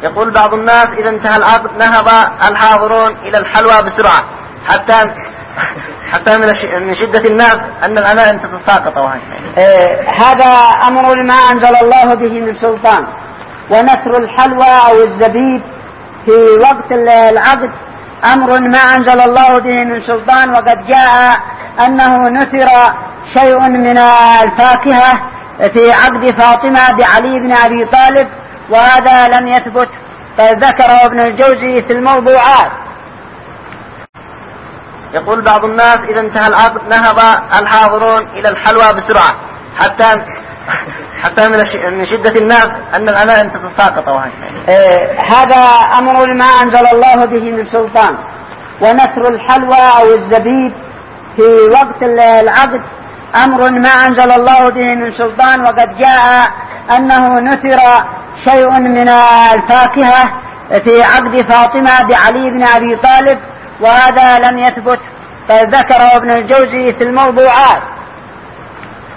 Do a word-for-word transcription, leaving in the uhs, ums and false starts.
يقول بعض الناس إذا انتهى العقد نهض الحاضرون إلى الحلوى بسرعة حتى حتى من شدة الناس أن الأمانة تتساقط. آه هذا أمر ما أنزل الله به من سلطان، ونثر الحلوى أو الزبيب في وقت العقد أمر ما أنزل الله به من سلطان، وقد جاء أنه نثر شيء من الفاكهة في عقد فاطمة بعلي بن أبي طالب، وهذا لم يثبت، فذكره ابن الجوزي في الموضوعات. يقول بعض الناس إذا انتهى العقد نهض الحاضرون إلى الحلوى بسرعة حتى حتى من شدة الناس أن الأمانة تتساقط. آه هذا أمر ما أنزل الله به من سلطان، ونثر الحلوى أو الزبيب في وقت العقد أمر ما أنزل الله به من سلطان، وقد جاء أنه نثر شيء من الفاكهة في عقد فاطمة بعلي بن أبي طالب، وهذا لم يثبت، فذكره ابن الجوزي في الموضوعات.